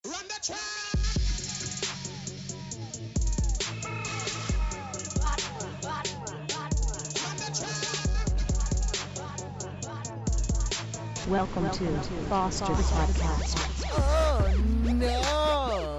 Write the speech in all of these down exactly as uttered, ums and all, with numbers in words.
Run the track! Run the track! Welcome to Foster the Podcast. Oh no!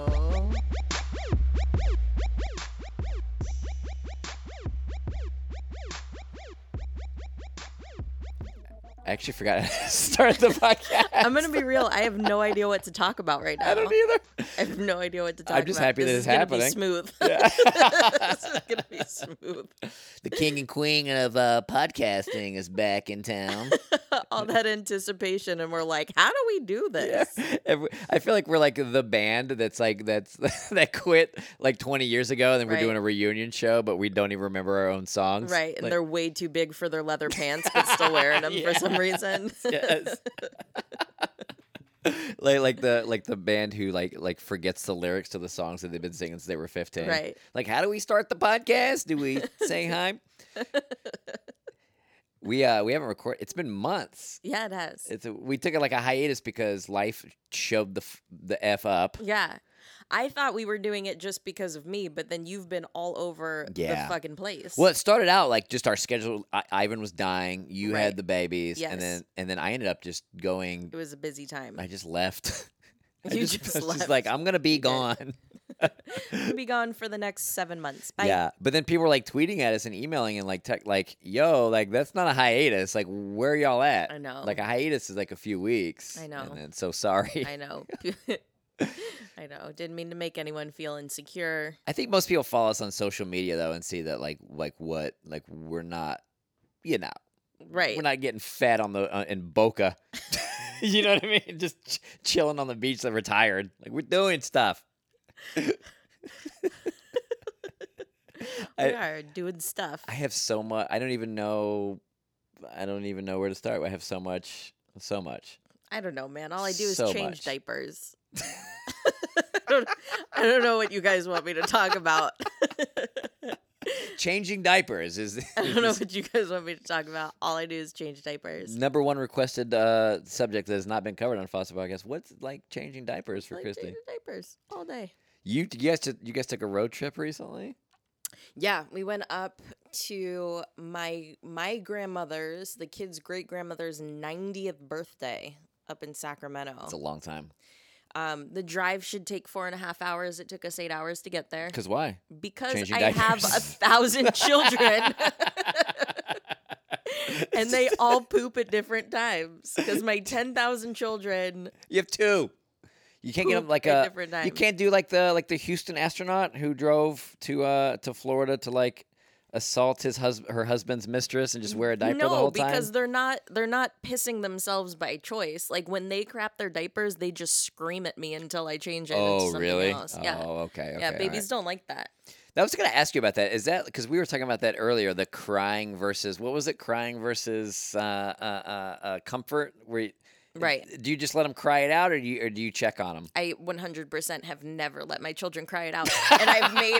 I actually forgot to start the podcast. I'm gonna be real. I have no idea what to talk about right now. I don't either. I have no idea what to talk about. I'm just happy that this it's is gonna happening. Be smooth. Yeah. This is gonna be smooth. The king and queen of uh, podcasting is back in town. All that anticipation, and we're like, how do we do this? Every, I feel like we're like the band that's like that's that quit like twenty years ago, and then we're Right. doing a reunion show, but we don't even remember our own songs. Right, and Like, they're way too big for their leather pants, but still wearing them for some reason. yes. like like the like the band who like like forgets the lyrics to the songs that they've been singing since they were fifteen. Right. Like, how do we start the podcast? Do we say hi? We uh we haven't recorded. It's been months. Yeah, it has. It's a, we took it like a hiatus because life shoved the f- the f up. Yeah. I thought we were doing it just because of me, but then you've been all over Yeah. the fucking place. Well, it started out like just our schedule. I, Ivan was dying. You Right. had the babies, Yes. and then and then I ended up just going. It was a busy time. I just left. I You just, just was left. just like, I'm gonna be did. gone. We'll be gone for the next seven months. Bye. Yeah, but then people were like tweeting at us and emailing and like tech, like, yo, like that's not a hiatus. Like, where are y'all at? I know. Like a hiatus is like a few weeks. I know. And then, so sorry. I know. I know. Didn't mean to make anyone feel insecure. I think most people follow us on social media though and see that like like what like we're not, you know, Right. we're not getting fat on the uh, in Boca. You know what I mean? Just ch- chilling on the beach that retired. Like we're doing stuff. we I- are doing stuff. I have so much. I don't even know. I don't even know where to start. I have so much. So much. I don't know, man. All I do is So change much. diapers. I, don't, I don't know what you guys want me to talk about. Changing diapers is, I don't know is what you guys want me to talk about. All I do is change diapers. number one requested uh, subject that has not been covered on Foster Podcast. What's it like changing diapers for I like Christy? changing diapers all day. You, you guys, took- you guys took a road trip recently? Yeah, we went up to my my grandmother's, the kid's great grandmother's ninetieth birthday up in Sacramento. It's a long time. Um, the drive should take four and a half hours. It took us eight hours to get there Because why? because changing I have diapers. a thousand children. And they all poop at different times because my ten thousand children. You have two. You can't get them Poop like at a. different You times. can't do like the like the Houston astronaut who drove to uh to Florida to like assault his hus- her husband's mistress and just wear a diaper no, the whole time. because they're not they're not pissing themselves by choice. Like when they crap their diapers, they just scream at me until I change it. into Oh, something really? Else. Yeah. Oh, okay. okay yeah, all babies right. don't like that. I was going to ask you about that. Is that because we were talking about that earlier? The crying versus what was it? Crying versus uh, uh, uh, uh, comfort. Where you, Right. do you just let them cry it out, or do you or do you check on them? I one hundred percent have never let my children cry it out. And I've made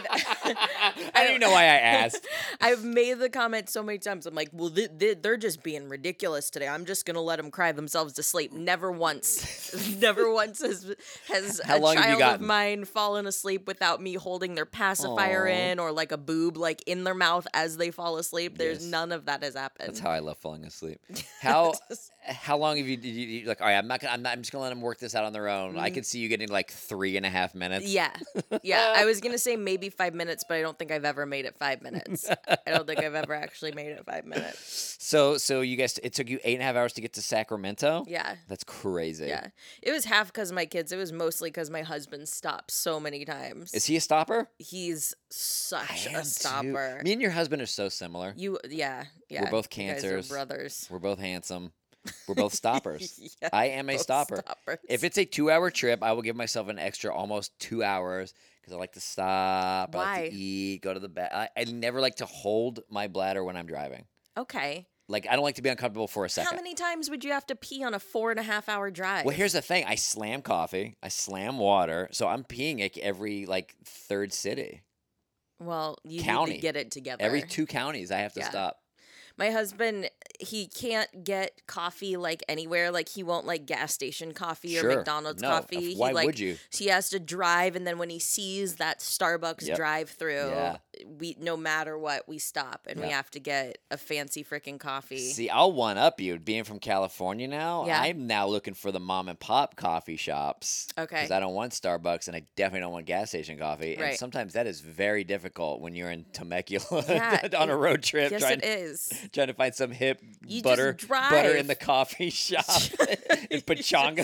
I don't even know why I asked. I've made the comment so many times. I'm like, well, they, they, they're just being ridiculous today. I'm just gonna let them cry themselves to sleep. Never once, never once has has How a long have you child of gotten? mine fallen asleep without me holding their pacifier Aw. in or like a boob like in their mouth as they fall asleep. There's Yes. none of that has happened. That's how I love falling asleep. How how long have you, did you, you like? All right, I'm not gonna. I'm not. I'm just gonna let them work this out on their own. I could see you getting like three and a half minutes. Mm. Yeah. Yeah. I was going to say maybe five minutes, but I don't think I've ever made it five minutes. I don't think I've ever actually made it five minutes. So so you guys, it took you eight and a half hours to get to Sacramento. Yeah. That's crazy. Yeah. It was half because of my kids. It was mostly because my husband stopped so many times. Is he a stopper? He's such I am a too. stopper. Me and your husband are so similar. You, yeah. Yeah. We're both You guys are cancers. brothers. We're both handsome. We're both stoppers. Yeah, I am a both stopper. stoppers. If it's a two-hour trip, I will give myself an extra almost two hours because I like to stop. I like Why? to eat, go to the bed. I, I never like to hold my bladder when I'm driving. Okay. Like I don't like to be uncomfortable for a second. How many times would you have to pee on a four and a half hour drive? Well, here's the thing: I slam coffee, I slam water, so I'm peeing like every like third city, Well, you need County. to get it together. every two counties. I have to Yeah. stop. My husband, he can't get coffee like anywhere. Like he won't like gas station coffee or Sure. McDonald's No, coffee. why he, like, would you? He has to drive, and then when he sees that Starbucks Yep. drive-through, Yeah. we no matter what, we stop and we Yeah. have to get a fancy freaking coffee. See, I'll one up you. Being from California now, Yeah. I'm now looking for the mom and pop coffee shops. Okay. Because I don't want Starbucks and I definitely don't want gas station coffee. And Right. sometimes that is very difficult when you're in Temecula Yeah, on a it- road trip Yes, trying, it is. trying to find some hip You just butter butter in drive. the coffee shop in Pachanga.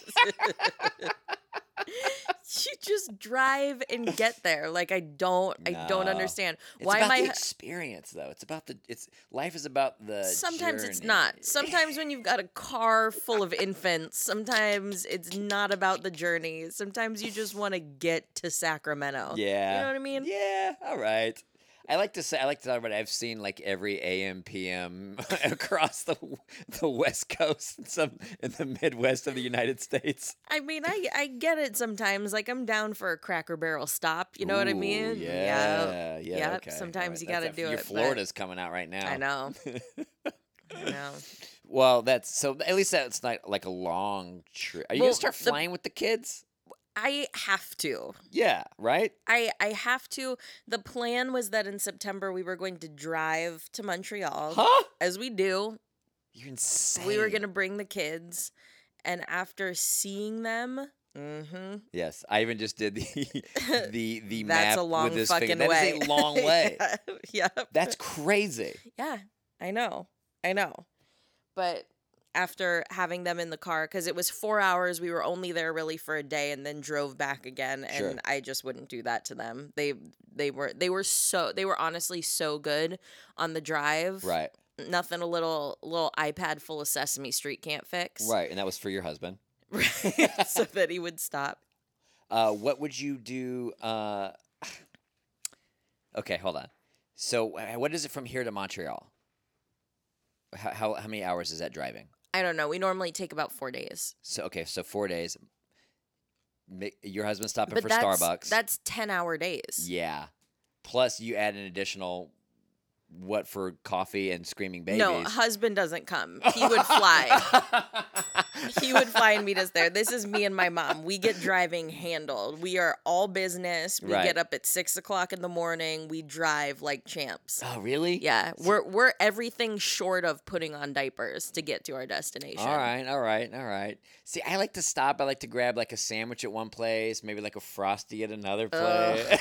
You just drive and get there. Like I don't, I don't No. understand It's why about my. the experience, though. It's about the. It's life is about the. Sometimes it's journey. not. Sometimes when you've got a car full of infants, sometimes it's not about the journey. Sometimes you just want to get to Sacramento. Yeah. You know what I mean? Yeah. All right. I like to say I like to talk about it. I've seen like every A M P M across the the West Coast and some in the Midwest of the United States. I mean, I I get it sometimes. Like I'm down for a Cracker Barrel stop. You know what I Ooh, mean? Yeah. Yeah. Yep, Okay. sometimes All you That's gotta a- do your it, but- Florida's coming out right now. I know. I know. Well, that's so. At least that's not like a long trip. Are you Well, gonna start the- flying with the kids? I have to. Yeah. Right. I I have to. The plan was that in September we were going to drive to Montreal, Huh? as we do. You're insane. We were gonna bring the kids, and after seeing them, mm-hmm, Yes, I even just did the the the that's map a long with this fucking finger. way. That is a long way. yeah, yeah. That's crazy. Yeah, I know, I know, but after having them in the car, because it was four hours, we were only there really for a day, and then drove back again, and Sure. I just wouldn't do that to them. They they were they were so they were honestly so good on the drive. Right. Nothing a little little iPad full of Sesame Street can't fix. Right, and that was for your husband. Right. So that he would stop. Uh, what would you do? Uh, okay, hold on. So, uh, what is it from here to Montreal? How how, how many hours is that driving? I don't know. We normally take about four days. So, okay, so four days. Ma- Your husband's stopping But for that's, Starbucks. That's ten hour days. Yeah. Plus, you add an additional what for coffee and screaming babies. No, husband doesn't come. He would fly. He would fly and meet us there. This is me and my mom. We get driving handled. We are all business. We Right. get up at six o'clock in the morning. We drive like champs. Oh, really? Yeah, we're we're everything short of putting on diapers to get to our destination. All right, all right, all right. See, I like to stop. I like to grab like a sandwich at one place, maybe like a Frosty at another place.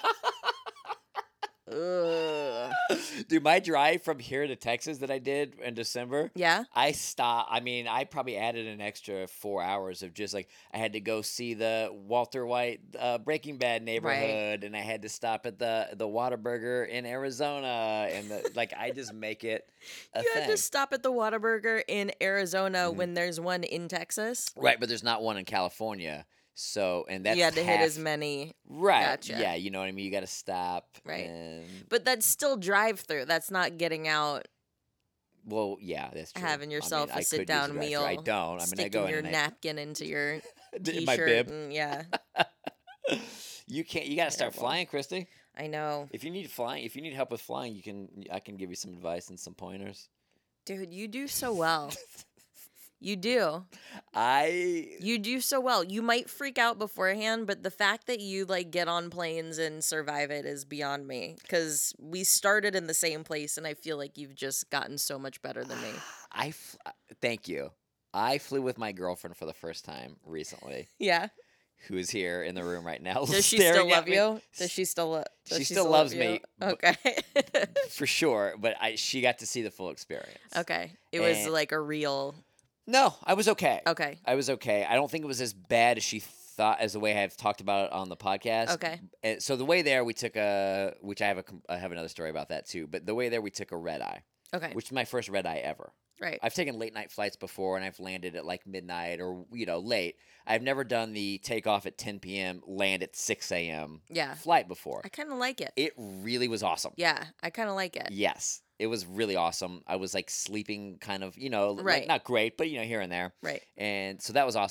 Ugh. Dude, my drive from here to Texas that I did in December, Yeah. I stopped. I mean, I probably added an extra four hours of just like I had to go see the Walter White uh, Breaking Bad neighborhood, and I had to stop at the the Whataburger in Arizona, and the, like I just make it a You thing. have to stop at the Whataburger in Arizona when there's one in Texas. Right, but there's not one in California. So, and that's you had to hit half- as many. Right. Gotcha. Yeah, you know what I mean? You got to stop. Right. And, But that's still drive through. That's not getting out, well, yeah, that's true. having I mean, yourself I a could sit use down the drive-thru. meal. I don't. I mean, I sticking go in your and I- napkin into your in t-shirt. my bib. and- yeah, You can't. You got to start Terrible. flying, Christy. I know. If you need flying, if you need help with flying, you can. I can give you some advice and some pointers. Dude, you do so well. You do. I. You do so well. You might freak out beforehand, but the fact that you like get on planes and survive it is beyond me. Because we started in the same place, and I feel like you've just gotten so much better than me. I. f- Thank you. I flew with my girlfriend for the first time recently, Yeah. who is here in the room right now. Does she staring still at love me. you? Does she still? Lo- does She she still love loves you? me, but- Okay. For sure, but I she got to see the full experience. okay. It was And- like a real. No, I was okay. Okay. I was okay. I don't think it was as bad as she thought, as the way I've talked about it on the podcast. Okay. And so the way there, we took a, which I have a, com- I have another story about that too. But the way there, we took a red eye, Okay. which is my first red eye ever. Right. I've taken late night flights before, and I've landed at like midnight or you know late. I've never done the take off at ten p.m., land at six a.m. Yeah. flight before. I kind of like it. It really was awesome. Yeah. I kind of like it. Yes, it was really awesome. I was like sleeping, kind of, you know, like, Right. not great, but you know, here and there. Right. And so that was awesome.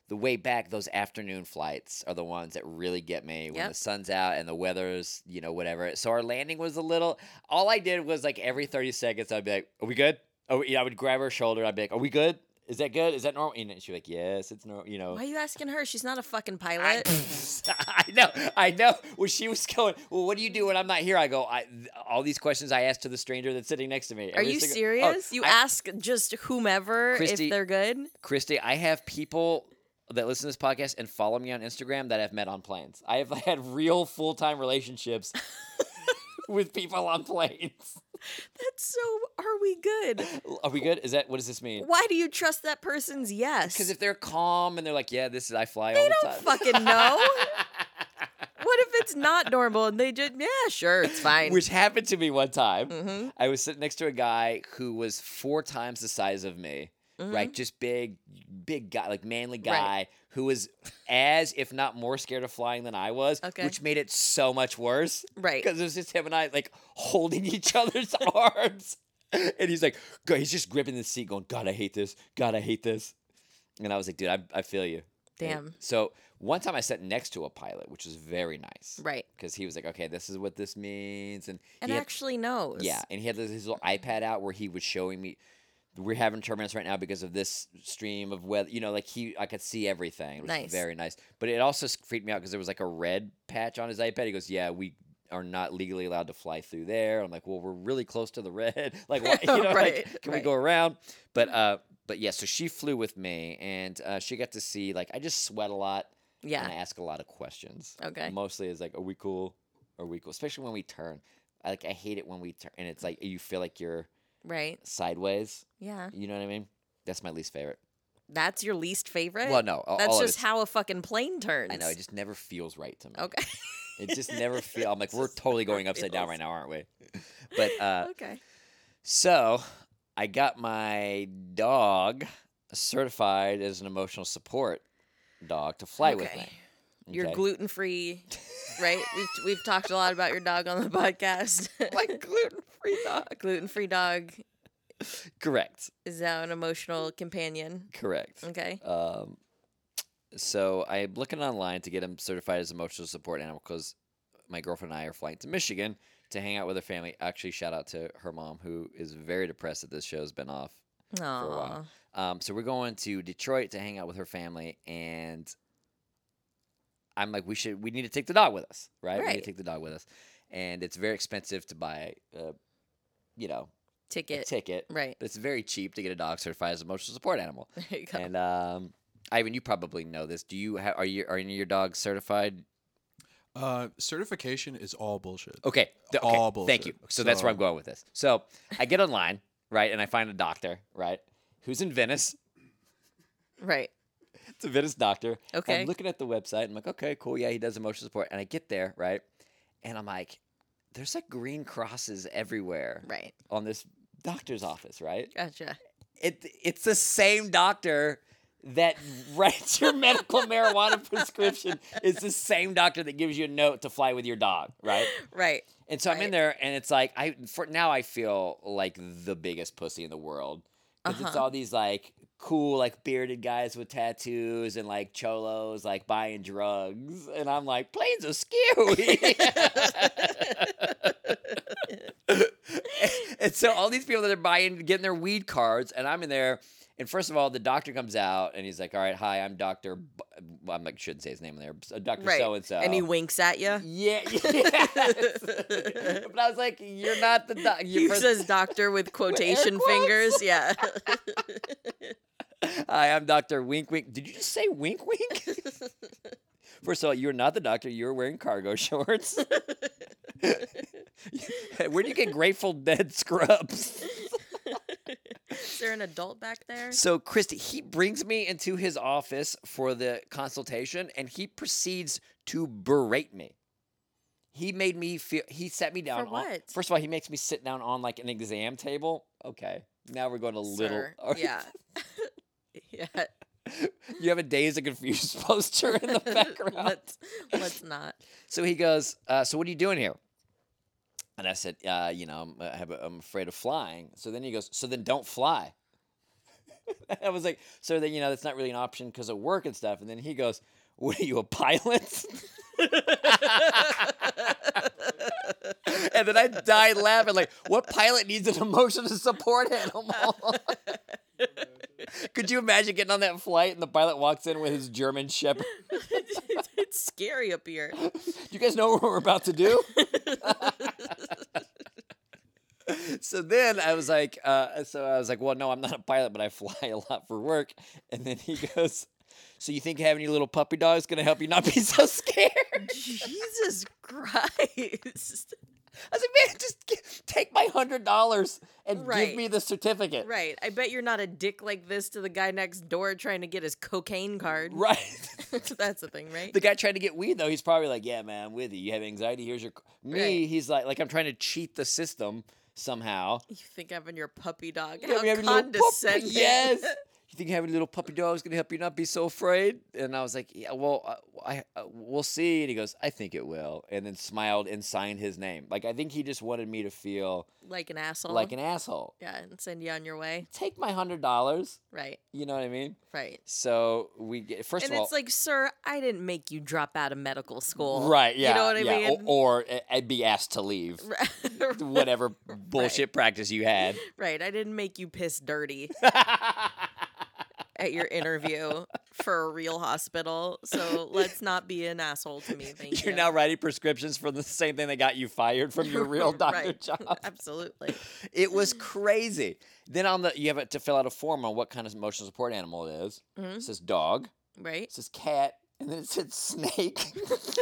the way back, those afternoon flights are the ones that really get me when Yep. the sun's out and the weather's, you know, whatever. So our landing was a little. All I did was like every thirty seconds, I'd be like, "Are we good?" Oh, yeah, I would grab her shoulder. I'd be like, "Are we good? Is that good? Is that normal?" And she'd be like, "Yes, it's normal." You know. Why are you asking her? She's not a fucking I, pilot. I know, I know. When she was going, well, what do you do when I'm not here? I go, I all these questions I asked to the stranger that's sitting next to me. Are Every you single- serious? Oh, you I- ask just whomever Christy- if they're good? Christy, I have people that listen to this podcast and follow me on Instagram that I've met on planes. I have had real full time relationships with people on planes. That's so. Are we good? Are we good? Is that what does this mean? Why do you trust that person's yes? Because if they're calm and they're like, "Yeah, this is I fly They all the don't time." fucking know. What if it's not normal and they just, yeah, sure, it's fine. Which happened to me one time. Mm-hmm. I was sitting next to a guy who was four times the size of me, Mhm. right? Just big, big guy, like manly guy, Right. who was as, if not more scared of flying than I was, Okay. which made it so much worse. Right. Because it was just him and I, like, holding each other's arms. And he's like, God, he's just gripping the seat going, God, I hate this. God, I hate this. And I was like, dude, I, I feel you. Damn. And so one time I sat next to a pilot, which was very nice. Right. Because he was like, okay, this is what this means. And, And he had, actually knows. yeah, and he had his little iPad out where he was showing me, we're having turbulence right now because of this stream of weather. You know, like he, I could see everything. It was Nice. very nice. But it also s- freaked me out because there was like a red patch on his iPad. He goes, yeah, we are not legally allowed to fly through there. I'm like, well, we're really close to the red. Like, why, you know, Right, like, can we right. go around? But, uh, but yeah, so she flew with me and uh, she got to see, like, I just sweat a lot. Yeah. And I ask a lot of questions. Okay. Mostly is like, are we cool? Are we cool? Especially when we turn. I, like, I hate it when we turn and it's like you feel like you're Right. sideways. Yeah. You know what I mean? That's my least favorite. That's your least favorite? Well, no, all, That's all of just it's- how a fucking plane turns. I know it just never feels right to me. Okay. It just never feels. I'm like, we're totally going upside down feels. right now, aren't we? But uh, Okay. so I got my dog certified as an emotional support dog to fly with me. Okay. You're Okay? gluten free, right? We've we've talked a lot about your dog on the podcast. Like gluten-free dog. Gluten free dog Correct. is now an emotional companion. Correct. Okay. Um, so I'm looking online to get him certified as emotional support animal because my girlfriend and I are flying to Michigan to hang out with her family. Actually, shout out to her mom who is very depressed that this show's been off for a Aww. while. Um, so we're going to Detroit to hang out with her family, and I'm like, we should, we need to take the dog with us, right? We need Right. to take the dog with us, and it's very expensive to buy, uh, you know, a Ticket. ticket. Right. But it's very cheap to get a dog certified as an emotional support animal. There you go. And um, Ivan, you probably know this. Do you ha- are you are any of your dogs certified? Uh, certification is all bullshit. Okay, th- okay. All Thank you. bullshit. So that's where I'm So- going with this. So I get online, right, and I find a doctor, right, who's in Venice. Right. It's a Venice doctor. Okay. I'm looking at the website. I'm like, okay, cool. Yeah, he does emotional support. And I get there, right, and I'm like, there's like green crosses everywhere Right. on this doctor's office, right? Gotcha. It it's the same doctor that writes your medical marijuana prescription. It's the same doctor that gives you a note to fly with your dog, right? Right. And so I'm in Right. there, and it's like I for now I feel like the biggest pussy in the world because it's Uh-huh. all these like cool like bearded guys with tattoos and like cholos like buying drugs, and I'm like planes are scary. And so all these people that are buying, getting their weed cards, and I'm in there. And first of all, the doctor comes out and he's like, "All right, hi, I'm Doctor B-" well, I'm like, shouldn't say his name in there, so Doctor Right. So and So." And he winks at you. Yeah, yes. But I was like, "You're not the doctor." He says doctor with quotation quotes. fingers. Yeah. "Hi, I'm Doctor Wink Wink." Did you just say Wink Wink? First of all, you're not the doctor. You're wearing cargo shorts. Where do you get Grateful Dead scrubs? Is there an adult back there? So, Christy, he brings me into his office for the consultation, and he proceeds to berate me. He made me feel. He sat me down. For on- what? first of all, he makes me sit down on like an exam table. Okay, now we're going a little. Sir. Yeah. Yeah. You have a Days of Confused poster in the background. let's let's not. So he goes, uh, "So what are you doing here?" And I said, uh, "You know, I'm, I have a, I'm afraid of flying." So then he goes, "So then don't fly." I was like, "Sir, then you know that's not really an option because of work and stuff." And then he goes, "What are you, a pilot?" And then I died laughing. Like, what pilot needs an emotional support animal? Could you imagine getting on that flight and the pilot walks in with his German Shepherd? It's scary up here. Do you guys know what we're about to do? So then I was like, uh, so I was like, well, no, I'm not a pilot, but I fly a lot for work. And then he goes, so you think having your little puppy dog is going to help you not be so scared? Jesus Christ. I was like, man, just get, take my hundred dollars and Right. give me the certificate. Right. I bet you're not a dick like this to the guy next door trying to get his cocaine card. Right. That's the thing, right? The guy trying to get weed, though, he's probably like, yeah, man, I'm with you. You have anxiety, here's your... c-" Me, Right. he's like, like I'm trying to cheat the system somehow. You think having your puppy dog? Yeah, How we have a little puppy- condescending. Yes. You think having a little puppy dog is going to help you not be so afraid? And I was like, yeah, well, uh, I, uh, we'll see. And he goes, I think it will. And then smiled and signed his name. Like, I think he just wanted me to feel Like an asshole. like an asshole. Yeah, and send you on your way. Take my hundred dollars. Right. You know what I mean? Right. So we get, first And of all, it's like, sir, I didn't make you drop out of medical school. right, yeah. You know what I yeah, mean? Or, or uh, be asked to leave. Whatever bullshit practice you had. Right. I didn't make you piss dirty at your interview for a real hospital. So let's not be an asshole to me. Thank You're you. now writing prescriptions for the same thing that got you fired from your real doctor Right. job. Absolutely. It was crazy. Then on the you have to fill out a form on what kind of emotional support animal it is. Mhm. It says dog. Right. It says cat, and then it said snake.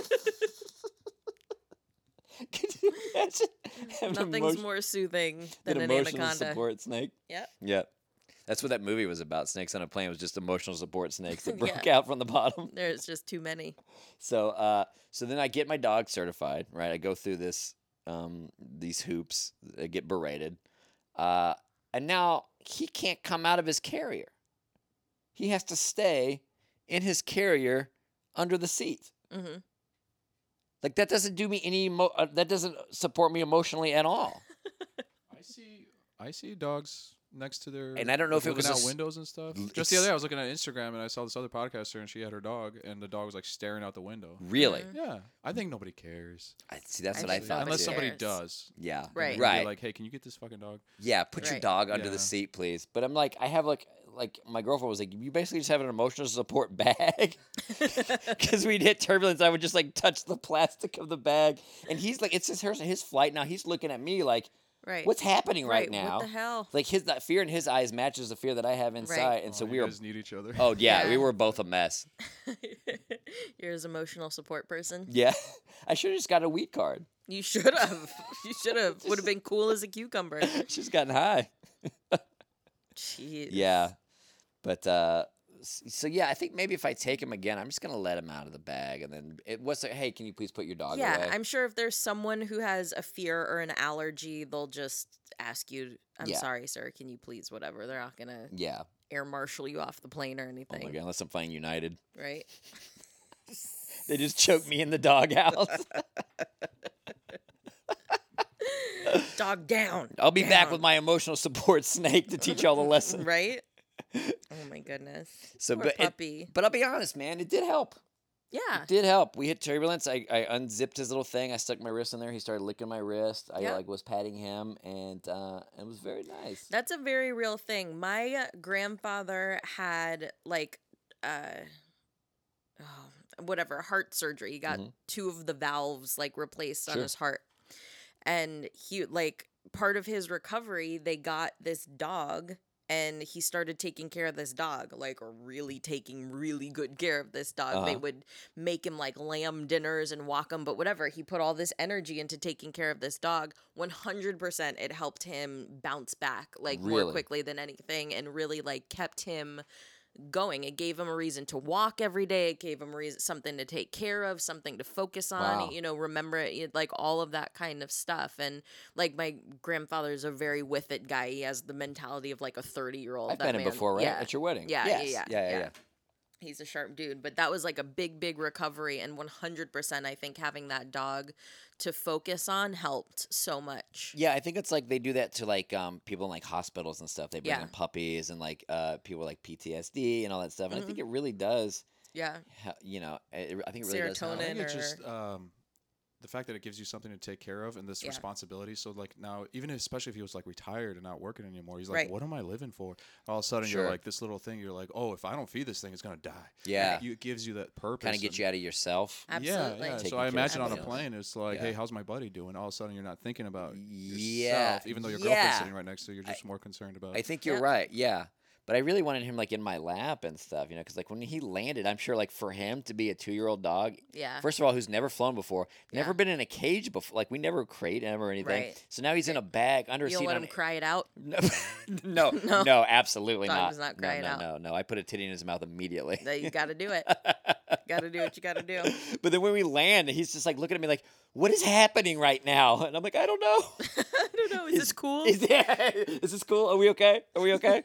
Could you imagine having Nothing's emotion- more soothing than an an emotional anaconda. support snake? Yep. Yep. That's what that movie was about. Snakes on a plane. It was just emotional support snakes that broke Yeah. out from the bottom. There's just too many. So, uh, so then I get my dog certified. Right, I go through this, um, these hoops. I get berated, uh, and now he can't come out of his carrier. He has to stay in his carrier under the seat. Hmm. Like that doesn't do me any. Emo- uh, that doesn't support me emotionally at all. I see. I see dogs next to their. And I don't know if it looking was a out s- windows and stuff. l- Just the it's- other day, I was looking at Instagram and I saw this other podcaster and she had her dog and the dog was like staring out the window. Really? Mhm. Yeah, I think nobody cares. I see. That's I what I think thought. Unless too. somebody cares. does. Yeah. Right. And Right. Be like, hey, can you get this fucking dog? Yeah, put your Right. dog under Yeah. the seat, please. But I'm like, I have like, like my girlfriend was like, you basically just have an emotional support bag, because we'd hit turbulence. I would just like touch the plastic of the bag, and he's like, it's his his flight now. He's looking at me like, Right. what's happening right, now? What the hell? Like his that fear in his eyes matches the fear that I have inside, and so Oh, we you were. guys need each other. Oh yeah, we Yeah. were both a mess. You're his emotional support person. Yeah, I should have just got a wheat card. You should have. You should have. Would have been cool as a cucumber. She's gotten high. Jeez. Yeah, but uh, s- so yeah, I think maybe if I take him again, I'm just gonna let him out of the bag, and then it was like, hey, can you please put your dog Yeah, away? I'm sure if there's someone who has a fear or an allergy, they'll just ask you, I'm Yeah. sorry, sir, can you please, whatever. They're not going to Yeah. air marshal you off the plane or Oh anything. my god, unless I'm flying United, Right? they just choke me in the doghouse. Dog down. I'll be back Down. with my emotional support snake to teach y'all the lesson. Right? Oh my goodness. So, Poor but it, puppy. but I'll be honest, man, it did help. Yeah. It did help. We hit turbulence. I, I unzipped his little thing. I stuck my wrist in there. He started licking my wrist. I Yeah. like was patting him, and uh, it was very nice. That's a very real thing. My uh, grandfather had like uh oh, whatever, heart surgery. He got Mhm. two of the valves like replaced on Sure. his heart. And he like part of his recovery, they got this dog and he started taking care of this dog, like really taking really good care of this dog. They Uh-huh. would make him like lamb dinners and walk him, but whatever. He put all this energy into taking care of this dog. one hundred percent it helped him bounce back like more Really? quickly than anything and really like kept him going. It gave him a reason to walk every day. It gave him a reason, something to take care of, something to focus on, Wow. you know, remember it, you- like all of that kind of stuff. And like my grandfather's a very with it guy. He has the mentality of like a thirty year old. I've met him before, right? Yeah. At your wedding. Yeah, Yes. yeah, yeah, yeah, yeah, yeah. yeah. He's a sharp dude, but that was like a big, big recovery. And one hundred percent, I think having that dog to focus on helped so much. Yeah, I think it's like they do that to like um people in like hospitals and stuff. They bring Yeah. in puppies and like uh people with like P T S D and all that stuff. And I think it really does. Yeah. he- You know, it, I think it really does. help. I think Serotonin it's or- just um, the fact that it gives you something to take care of and this Yeah. responsibility. So like now, even especially if he was like retired and not working anymore, he's like, Right. "What am I living for?" All of a sudden, Sure. you're like this little thing. You're like, "Oh, if I don't feed this thing, it's gonna die." Yeah. You, it gives you that purpose. Kind of get and- you out of yourself. Absolutely. Yeah, yeah. Taking So care I of imagine on a yourself. plane, it's like, Yeah. "Hey, how's my buddy doing?" All of a sudden, you're not thinking about Yeah, yourself, even though your yeah. girlfriend's sitting right next to you. You're just more concerned about. I think you're Yep. right. Yeah. But I really wanted him like in my lap and stuff, you know, because like when he landed, I'm sure like for him to be a two year old dog, Yeah. first of all, who's never flown before, never Yeah. been in a cage before, like we never crate him or anything. Right. So now he's in a bag under a You'll seat. let on him cry it out. No, no, No. no, absolutely Dog not. does not no, cry it no, out. no, no. I put a titty in his mouth immediately. That you got to do it. Got to do what you got to do. But then when we land, he's just like looking at me like, "What is happening right now?" And I'm like, "I don't know." I don't know. Is this cool? Is, is this cool? Are we okay? Are we okay?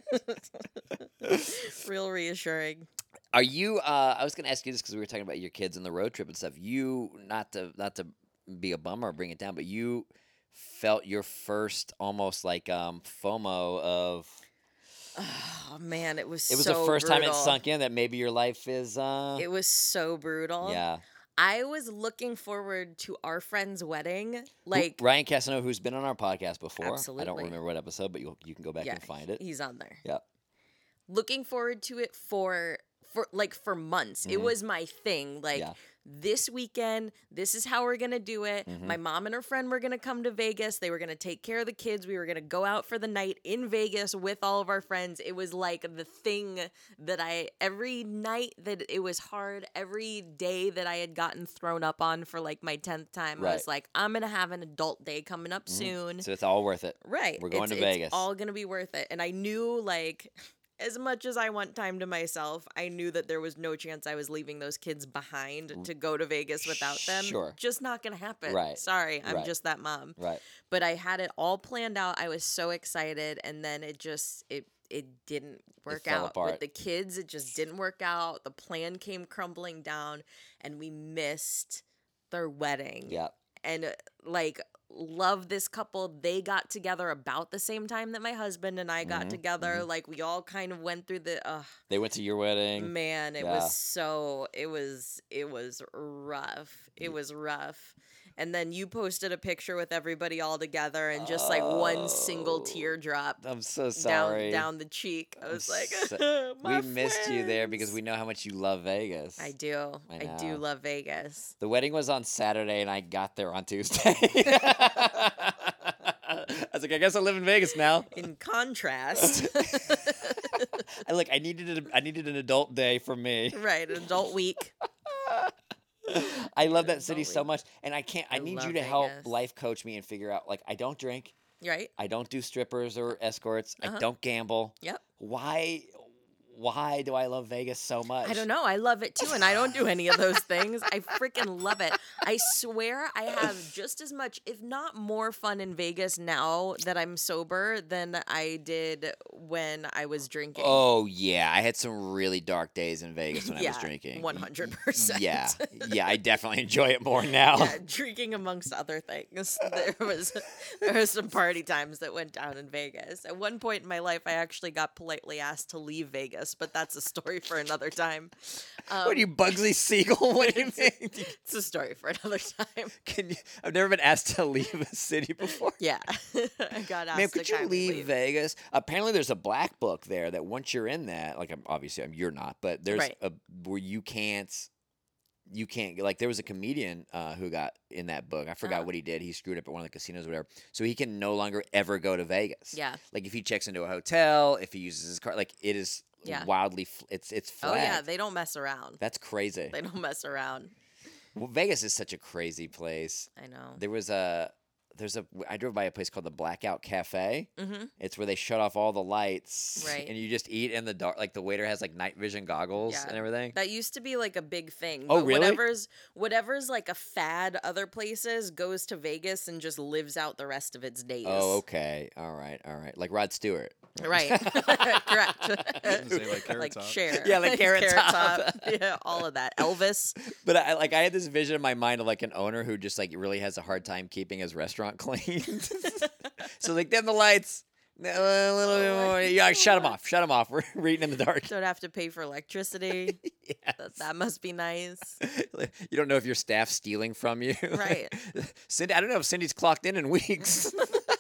Real reassuring. Are you? Uh, I was going to ask you this because we were talking about your kids and the road trip and stuff. You not to not to be a bummer or bring it down, but you felt your first almost like um, FOMO of. Oh man, it was It was so the first time it brutal. sunk in that maybe your life is. Uh, It was so brutal. yeah. I was looking forward to our friend's wedding. Who- Like, Ryan Casanova, who's been on our podcast before. I don't Absolutely. remember what episode, but you you can go back yeah, and find it. he's on there. Yeah. Looking forward to it for for like for months. It Mhm. was my thing. Like Yeah. this weekend, this is how we're gonna do it. Mhm. My mom and her friend were gonna come to Vegas. They were gonna take care of the kids. We were gonna go out for the night in Vegas with all of our friends. It was like the thing that I every night that it was hard, every day that I had gotten thrown up on for like my tenth time. I Right. was like, I'm gonna have an adult day coming up soon. So it's all worth it. Right. We're going it's, to it's Vegas. all gonna be worth it. And I knew like as much as I want time to myself, I knew that there was no chance I was leaving those kids behind to go to Vegas without them. Sure. Just not gonna happen. Right. Sorry, I'm Right. just that mom. Right. But I had it all planned out. I was so excited, and then it just it it didn't work fell out apart. with the kids. It just didn't work out. The plan came crumbling down, and we missed their wedding Yeah. and uh, like love this couple. They got together about the same time that my husband and I got Mhm, together. Like we all kind of went through the uh They went to your wedding. man, it Yeah. was so it was it was rough. It was rough. And then you posted a picture with everybody all together and just like one single Oh, teardrop I'm so down sorry. down the cheek. I I'm was like, so- "My we missed you there because friends." we know how much you love Vegas. I do. I I, do know. love Vegas. The wedding was on Saturday, and I got there on Tuesday. I was like, I guess I live in Vegas now. In contrast, I like, I needed a, I needed an adult day for me. right, adult week. I love that city Adult so week. much, and I can't. I, I need love you to help Vegas. life coach me and figure out. Like, I don't drink. Right? I don't do strippers or escorts. I Uh-huh. don't gamble. Yep. Why? Why do I love Vegas so much? I don't know. I love it too, and I don't do any of those things. I freaking love it. I swear I have just as much, if not more fun in Vegas now that I'm sober than I did when I was drinking. Oh yeah, I had some really dark days in Vegas when I was Yeah, drinking. one hundred percent. Yeah, yeah, I definitely enjoy it more now. Yeah, drinking amongst other things. There was there was some party times that went down in Vegas. At one point in my life, I actually got politely asked to leave Vegas, but that's a story for another time. Um, What are you, Bugsy Siegel? What do you mean? It's a story for another time. Can you, I've never been asked to leave a city before. Yeah, I got asked Man, to could you kindly leave, Vegas? Apparently, there's a black book there that once you're in that, like, I'm obviously I'm, you're not, but there's Right. a where you can't, you can't like. There was a comedian uh, who got in that book. I forgot Uh-huh. what he did. He screwed up at one of the casinos, or whatever. So he can no longer ever go to Vegas. Yeah. Like if he checks into a hotel, if he uses his card, like it is Yeah. wildly. Fl- it's it's Oh flagged. yeah, they don't mess around. That's crazy. They don't mess around. Well, Vegas is such a crazy place. I know. There was a there's a I drove by a place called the Blackout Cafe. Mm-hmm. It's where they shut off all the lights, Right. and you just eat in the dark. Like the waiter has like night vision goggles Yeah. and everything. That used to be like a big thing. Oh, but really? Whatever's whatever's like a fad other places goes to Vegas and just lives out the rest of its days. Oh, okay, all right, all right. Like Rod Stewart. Right. Correct. gonna say, like, Carrot like Top. Cher. Yeah, like Carrot Top. Yeah, all of that. Elvis. But I like I had this vision in my mind of like an owner who just like really has a hard time keeping his restaurant clean. So like dim the lights. A little bit more. Yeah, shut them off. Shut them off. We're reading in the dark. Don't have to pay for electricity. Yes. That, that must be nice. You don't know if your staff's stealing from you. Right. Cindy, I don't know if Cindy's clocked in in weeks.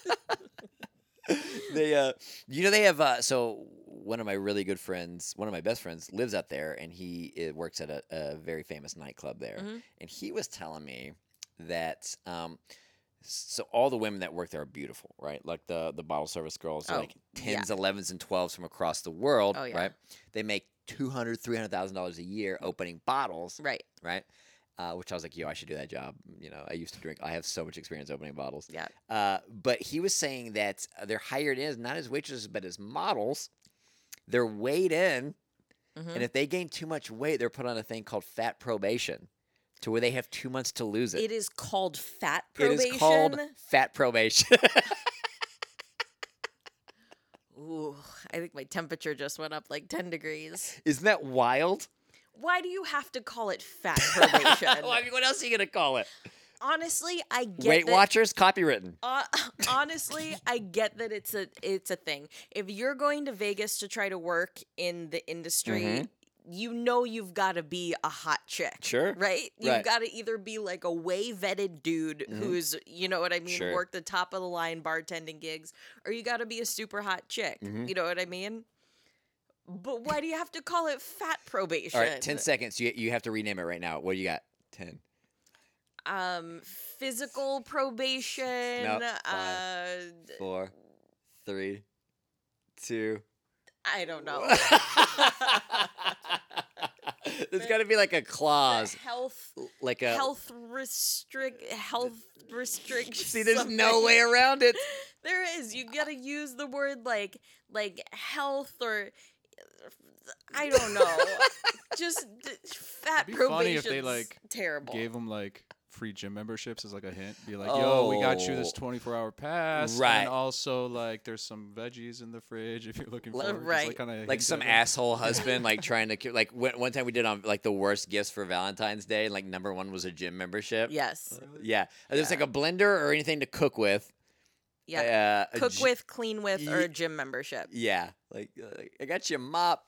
They, uh, you know, they have. Uh, so one of my really good friends, one of my best friends, lives out there, and he uh, works at a, a very famous nightclub there. Mhm. And he was telling me that, um, so all the women that work there are beautiful, right? Like the the bottle service girls, are Oh, like tens, elevens, and twelves from across the world, Oh, yeah. right? They make two hundred, three hundred thousand dollars a year opening bottles, Right. right? Uh, which I was like, yo, I should do that job. You know, I used to drink. I have so much experience opening bottles. Yeah. Uh, but he was saying that uh, they're hired in not as waitresses but as models. They're weighed in, Mhm. and if they gain too much weight, they're put on a thing called fat probation, to where they have two months to lose it. It is called fat It probation. is called fat probation. Ooh, I think my temperature just went up like ten degrees. Isn't that wild? Why do you have to call it fat probation? Well, I mean, what else are you gonna call it? Honestly, I get Weight that, Watchers, copywritten. Uh, honestly, I get that it's a it's a thing. If you're going to Vegas to try to work in the industry, Mhm. you know you've got to be a hot chick. Sure. Right? You've Right. got to either be like a way vetted dude Mhm. who's, you know what I mean, Sure. work the top of the line bartending gigs, or you got to be a super hot chick. Mhm. You know what I mean? But why do you have to call it fat probation? All right, ten seconds. You you have to rename it right now. What do you got? Ten. Um, physical probation. Nope, uh, five. Four, three, two. I don't know. There's got to be like a clause, health like a. health restrict health restriction. See, there's no way around it. There is. You gotta use the word like like health or I don't know. Just d- fat It'd be funny probation. if they, like, terrible. Gave them like free gym memberships as like a hint. Be like, yo, we got you this Oh. twenty-four hour pass. Right. And also like there's some veggies in the fridge if you're looking for Like- it. Just, right. Like, kinda Like hint some at it. asshole husband, like trying to cu- like one one time we did on like the worst gifts for Valentine's Day. And, like number one was a gym membership. Yes. Yeah. There's Yeah. like a blender or anything to cook with. Yeah. Uh, a Cook gy- with, clean with, or Ye- a gym membership. Yeah. Like, uh, like I got you a mop.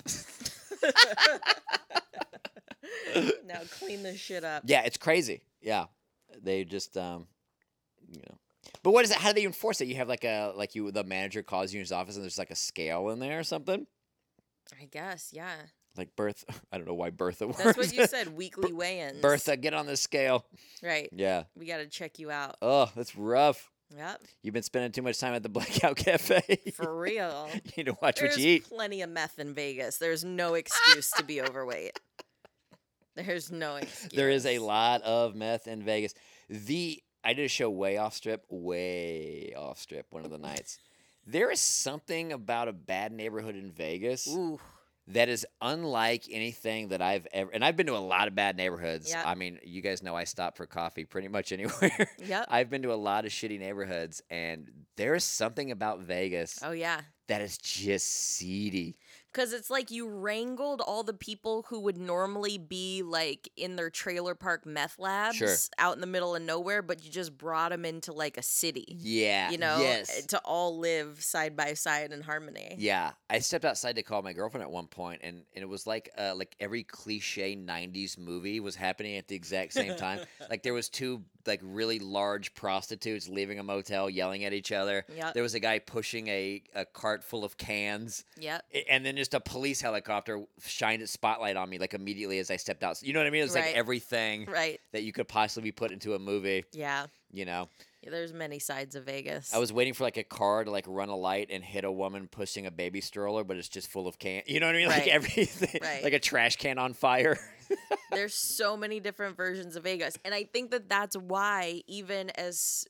Now clean this shit up. Yeah, it's crazy. Yeah, they just um, you know. But what is it? How do they enforce it? You have like a like you the manager calls you in his office and there's like a scale in there or something. I guess, yeah. Like Bertha, I don't know why Bertha works. That's what you said, weekly weigh-ins. Bertha, get on the scale. Right. Yeah. We got to check you out. Oh, that's rough. Yep. You've been spending too much time at the Blackout Cafe. For real. You need to watch There's what you eat. plenty of meth in Vegas. There's no excuse to be overweight. There's no excuse. There is a lot of meth in Vegas. The I did a show way off strip, way off strip one of the nights. There is something about a bad neighborhood in Vegas Ooh. that is unlike anything that I've ever. And I've been to a lot of bad neighborhoods. Yep. I mean, you guys know I stop for coffee pretty much anywhere. Yep. I've been to a lot of shitty neighborhoods, and there is something about Vegas Oh, yeah. that is just seedy. Because it's like you wrangled all the people who would normally be like in their trailer park meth labs Sure. out in the middle of nowhere, but you just brought them into like a city, Yeah. you know, Yes. to all live side by side in harmony. Yeah, I stepped outside to call my girlfriend at one point, and, and it was like uh, like every cliche nineties movie was happening at the exact same time. Like there was two like really large prostitutes leaving a motel, yelling at each other. Yep. There was a guy pushing a, a cart full of cans, Yep. a- and then just a police helicopter shined its spotlight on me like immediately as I stepped out. You know what I mean? It was Right. like everything Right. that you could possibly put into a movie. Yeah. You know. Yeah, there's many sides of Vegas. I was waiting for like a car to like run a light and hit a woman pushing a baby stroller, but it's just full of can. You know what I mean? Like Right. everything, Right. like a trash can on fire. There's so many different versions of Vegas. And I think that that's why, even as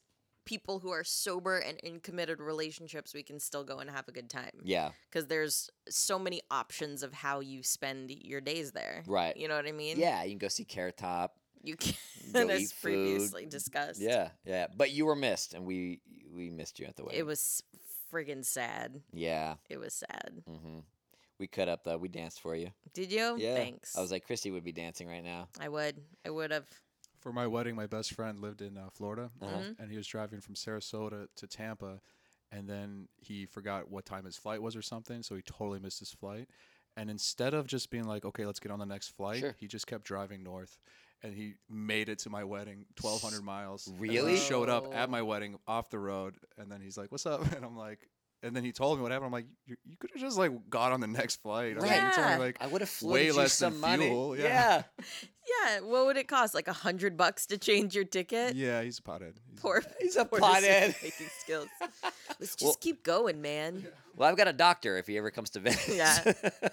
people who are sober and in committed relationships, we can still go and have a good time. Yeah. Because there's so many options of how you spend your days there. Right. You know what I mean? Yeah, you can go see Carrot Top. You can, Go as eat food. previously discussed. Yeah, yeah. But you were missed, and we we missed you at the wedding. It was friggin' sad. Yeah. It was sad. Mm-hmm. We cut up though. We danced for you. Did you? Yeah. Thanks. I was like, Christy would be dancing right now. I would. I would have. For my wedding, my best friend lived in uh, Florida, Uh-huh. Mhm. and he was driving from Sarasota to Tampa, and then he forgot what time his flight was or something, so he totally missed his flight. And instead of just being like, okay, let's get on the next flight, Sure. he just kept driving north, and he made it to my wedding, twelve hundred miles. And then Really? he showed up Oh. at my wedding off the road, and then he's like, what's up? And I'm like, and then he told me what happened. I'm like, you, you could have just like got on the next flight. I mean, it's Yeah. only like I would have way floated you less some than money. fuel. Yeah. Yeah. What would it cost? Like a hundred bucks to change your ticket? yeah, he's a pothead. He's Poor. He's a poor pothead. decision-making skills. Let's just Well- keep going, man. Well, I've got a doctor if he ever comes to Venice. Yeah.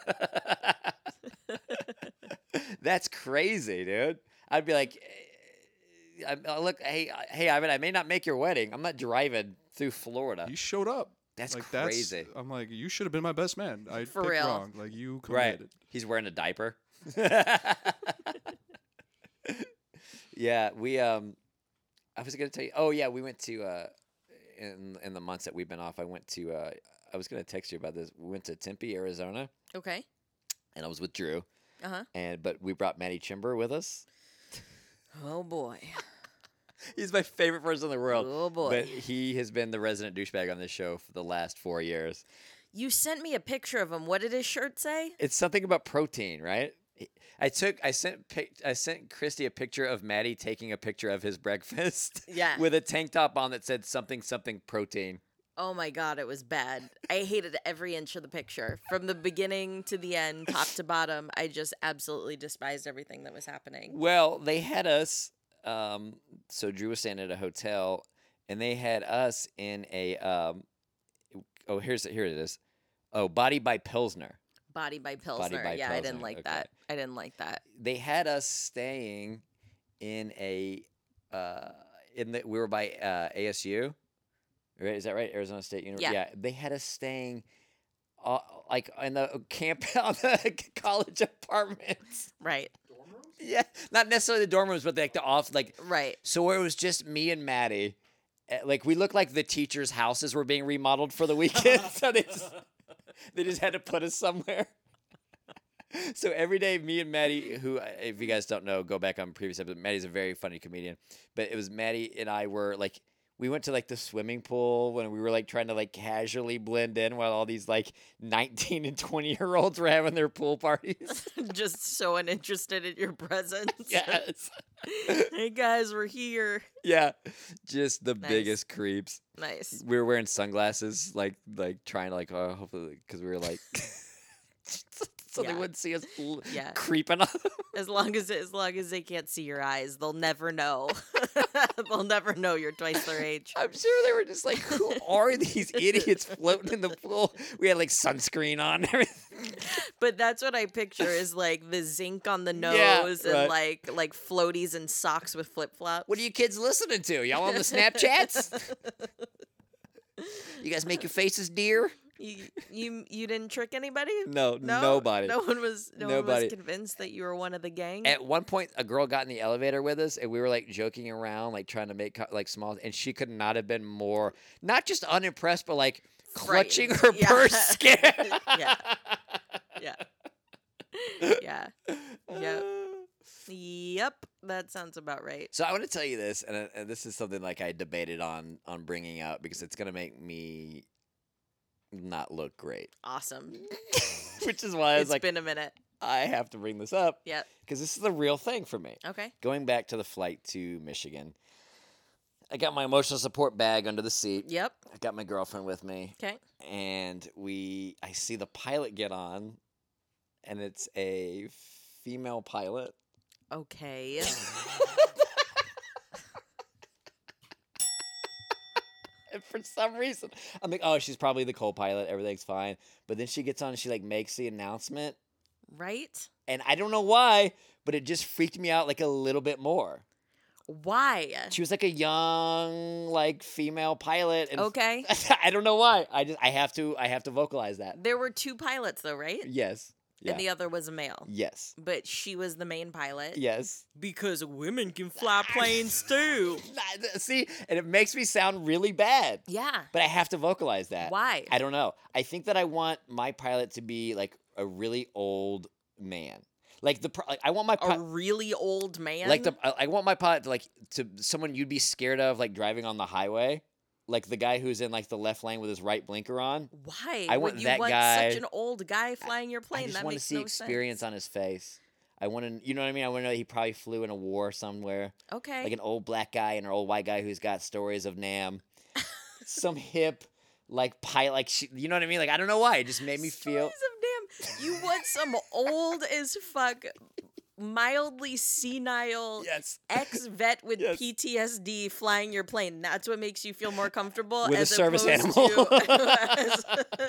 That's crazy, dude. I'd be like, eh, I, I look, hey, I- hey, Ivan, I may not make your wedding. I'm not driving through Florida. You showed up. That's like, crazy. I'm like, you should have been my best man. I For picked real. wrong. Like you Right. committed. He's wearing a diaper. Yeah, we um I was gonna tell you oh yeah, we went to uh in in the months that we've been off, I went to uh I was gonna text you about this. We went to Tempe, Arizona, Okay. and I was with Drew. Uh huh. And but we brought Matty Chimber with us. Oh boy. He's my favorite person in the world. Oh boy. But he has been the resident douchebag on this show for the last four years. You sent me a picture of him. What did his shirt say? It's something about protein, right? I took I sent pic, I sent Christy a picture of Maddie taking a picture of his breakfast. Yeah. With a tank top on that said something something protein. Oh my god, it was bad. I hated every inch of the picture. From the beginning to the end, top to bottom, I just absolutely despised everything that was happening. Well, they had us um so Drew was staying at a hotel and they had us in a um oh here's here it is. Oh, Body by Pilsner. Body by Pilsner. by yeah, I didn't Pilsner, like okay. that. I didn't like that. They had us staying in a uh in the we were by uh A S U. Right? Is that right? Arizona State University. Yeah. They had us staying uh, like in the camp on the college apartments. Right. Yeah, not necessarily the dorm rooms, but like the off like Right. so where it was just me and Maddie. uh, Like we looked like the teachers' houses were being remodeled for the weekend, so they just they just had to put us somewhere. So every day, me and Maddie, who, uh, if you guys don't know, go back on previous episode. Maddie's a very funny comedian, but it was Maddie and I were like, we went to like the swimming pool when we were like trying to like casually blend in while all these like nineteen and twenty year olds were having their pool parties. Just so uninterested in your presence. Yes. Hey guys, we're here. Yeah. Just the Nice. biggest creeps. Nice. We were wearing sunglasses, like like trying to like uh, hopefully because we were like so they Yeah. wouldn't see us l- Yeah. creeping on. As long as as long as they can't see your eyes, they'll never know. They'll never know you're twice their age. I'm sure they were just like, who are these idiots floating in the pool? We had like sunscreen on and everything. But that's what I picture is like the zinc on the nose Yeah, and right. like like floaties and socks with flip flops. What are you kids listening to? Y'all on the Snapchats? You guys make your faces dear? You you you didn't trick anybody? No, No, nobody. No one was no one Nobody. was convinced that you were one of the gang. At one point, a girl got in the elevator with us, and we were like joking around, like trying to make co- like small. And she could not have been more, not just unimpressed, but like clutching her Frightened. Yeah. purse, scared. Yeah. Yeah. Yeah. Yep. Yep. That sounds about right. So I want to tell you this, and, uh, and this is something like I debated on on bringing out because it's gonna make me not look great, Awesome. which is why I was It's like, been a minute. I have to bring this up Yep. because this is the real thing for me. Okay. Going back to the flight to Michigan, I got my emotional support bag under the seat. Yep. I got my girlfriend with me, Okay. and we I see the pilot get on, and it's a female pilot. Okay. And for some reason, I'm like, oh, she's probably the co-pilot. Everything's fine. But then she gets on and she like makes the announcement. Right? And I don't know why, but it just freaked me out like a little bit more. Why? She was like a young, like female pilot. And Okay. I don't know why. I just I have to I have to vocalize that. There were two pilots though, right? Yes. Yeah. And the other was a male. Yes. But she was the main pilot. Yes. Because women can fly planes too. See, and it makes me sound really bad. Yeah. But I have to vocalize that. Why? I don't know. I think that I want my pilot to be like a really old man. Like the like I want my A pi- really old man. like the I I want my pilot to like to someone you'd be scared of like driving on the highway. Like the guy who's in like the left lane with his right blinker on. Why? I Would want you that want guy- such an old guy flying your plane? I just that want to makes see no experience sense. on his face. I want to, you know what I mean? I want to know that he probably flew in a war somewhere. Okay. Like an old black guy and an old white guy who's got stories of Nam. Some hip, like pilot, like she, you know what I mean? Like I don't know why. It just made me feel. Stories of damn. You want some old as fuck, mildly senile Yes. ex vet with Yes. P T S D flying your plane. That's what makes you feel more comfortable With a as service opposed animal. to, as,